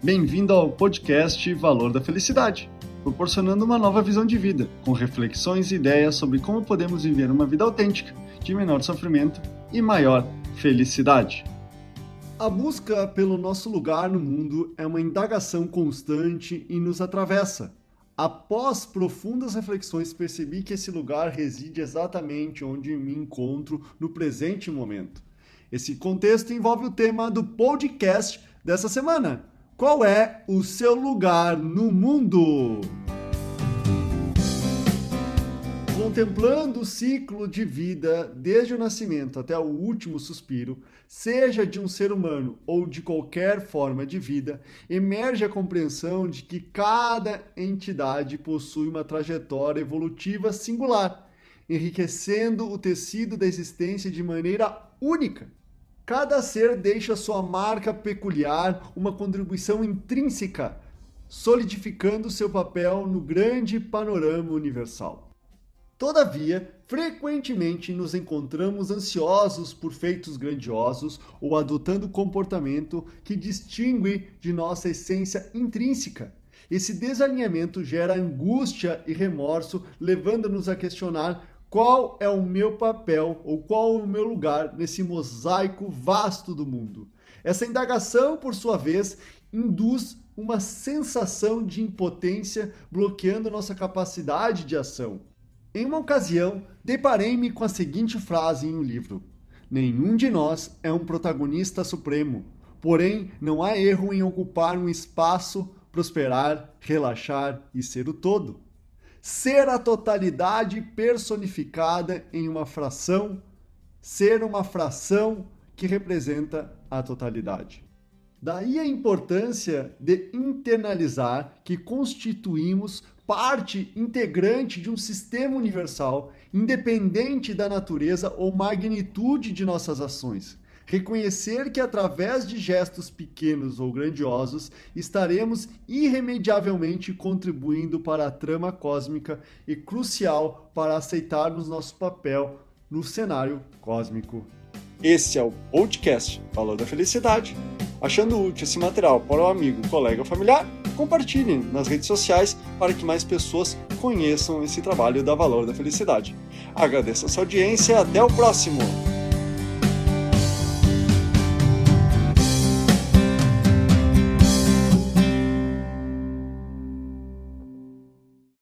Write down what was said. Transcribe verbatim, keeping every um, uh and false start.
Bem-vindo ao podcast Valor da Felicidade, proporcionando uma nova visão de vida, com reflexões e ideias sobre como podemos viver uma vida autêntica, de menor sofrimento e maior felicidade. A busca pelo nosso lugar no mundo é uma indagação constante e nos atravessa. Após profundas reflexões, percebi que esse lugar reside exatamente onde me encontro no presente momento. Esse contexto envolve o tema do podcast dessa semana. Qual é o seu lugar no mundo? Contemplando o ciclo de vida desde o nascimento até o último suspiro, seja de um ser humano ou de qualquer forma de vida, emerge a compreensão de que cada entidade possui uma trajetória evolutiva singular, enriquecendo o tecido da existência de maneira única. Cada ser deixa sua marca peculiar, uma contribuição intrínseca, solidificando seu papel no grande panorama universal. Todavia, frequentemente nos encontramos ansiosos por feitos grandiosos ou adotando comportamento que distingue de nossa essência intrínseca. Esse desalinhamento gera angústia e remorso, levando-nos a questionar qual é o meu papel ou qual é o meu lugar nesse mosaico vasto do mundo. Essa indagação, por sua vez, induz uma sensação de impotência, bloqueando nossa capacidade de ação. Em uma ocasião, deparei-me com a seguinte frase em um livro: nenhum de nós é um protagonista supremo, porém não há erro em ocupar um espaço, prosperar, relaxar e ser o todo. Ser a totalidade personificada em uma fração, ser uma fração que representa a totalidade. Daí a importância de internalizar que constituímos parte integrante de um sistema universal, independente da natureza ou magnitude de nossas ações. Reconhecer que através de gestos pequenos ou grandiosos estaremos irremediavelmente contribuindo para a trama cósmica e crucial para aceitarmos nosso papel no cenário cósmico. Esse é o podcast Valor da Felicidade. Achando útil esse material para o amigo, colega ou familiar, compartilhem nas redes sociais para que mais pessoas conheçam esse trabalho da Valor da Felicidade. Agradeço a sua audiência e até o próximo!